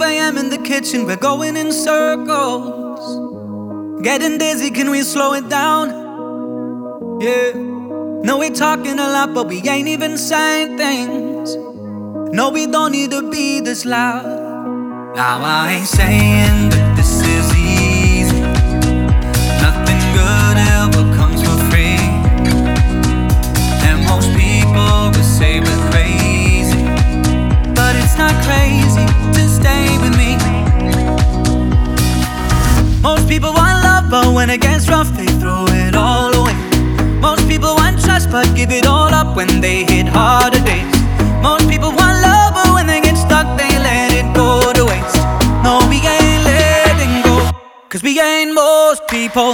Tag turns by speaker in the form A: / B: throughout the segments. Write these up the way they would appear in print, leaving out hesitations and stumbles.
A: a.m. in the kitchen, we're going in circles. Getting dizzy, can we slow it down? Yeah. No, we're talking a lot, but we ain't even saying things. No, we don't need to be this loud. Now I ain't saying that this is easy. Nothing good ever comes for free. And most people will say we're crazy, but it's not crazy to stay with me. Most people want love, but when it gets rough, they throw it all away. Most people want trust, but give it all up when they hit harder days. Most people want love, but when they get stuck, they let it go to waste. No, we ain't letting go, 'cause we ain't most people.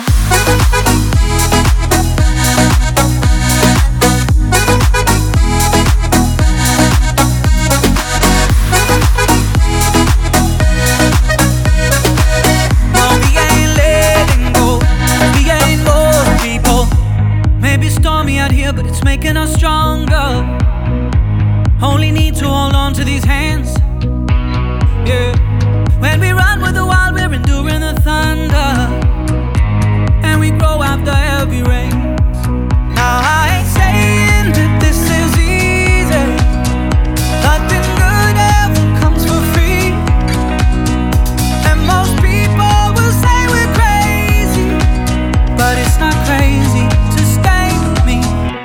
A: But it's making us stronger. Only need to hold on to these hands. Yeah. When we run with the wild, we're enduring the thunder, and we grow after heavy rains. Now I ain't saying that this is easy. Nothing good ever comes for free. And most people will say we're crazy, but it's not crazy to stay with me.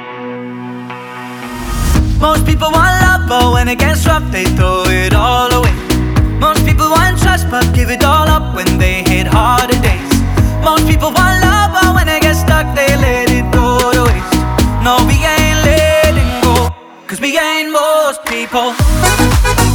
A: Most people want love, but when it gets rough, they throw it all away. Most people want trust, but give it all up when they hit harder days. Most people want love, but when they get stuck, they let it go to waste. No, we ain't letting go, 'cause we ain't most people.